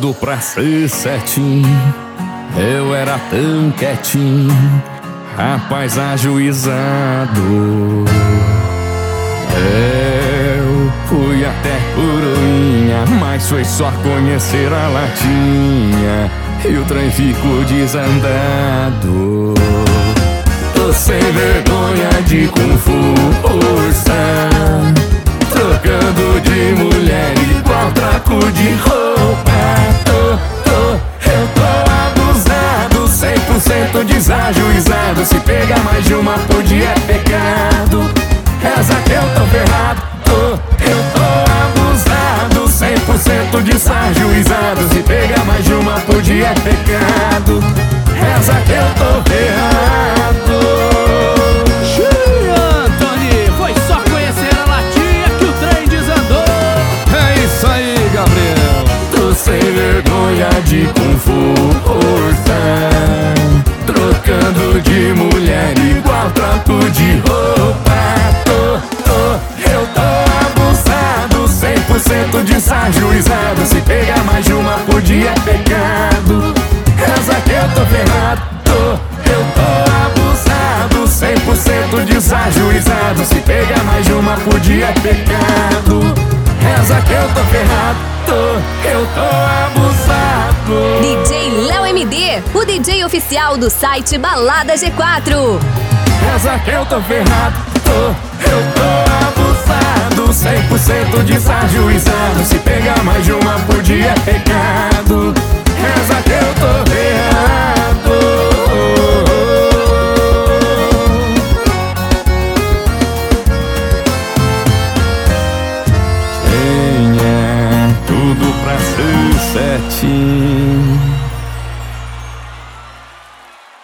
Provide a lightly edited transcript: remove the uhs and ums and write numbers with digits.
tudo pra ser certinho. Eu era tão quietinho, rapaz ajuizado. Eu fui até coroinha, mas foi só conhecer a latinha e o trem ficou desandado. Tô sem vergonha de com força, trocando de mulher igual traco de roupa. Eu tô abusado, 100% desajuizado. Se pegar mais de uma por dia é pecado. Reza que eu tô ferrado. Eu tô abusado, 100% desajuizado. Se pegar mais de uma por dia é pecado. Reza que eu tô ferrado. Anthony, foi só conhecer a latinha que o trem desandou. É isso aí, Gabriel. Tô sem vergonha de com força, trocando de mulher igual troco de roupa. Eu tô abusado, 100% desajuizado. Se pegar mais de uma por dia é pecado. Reza que eu tô ferrado. Eu tô abusado, 100% desajuizado. Se pegar mais de uma por dia é pecado. Reza que eu tô ferrado. Eu tô abusado. DJ Léo MD, o DJ oficial do site Balada G4. Reza que eu tô ferrado. Eu tô abusado, 100% desajuizado. Se pegar mais de uma por dia é pecado. Reza que eu tô ferrado. Tenha tudo pra ser certinho.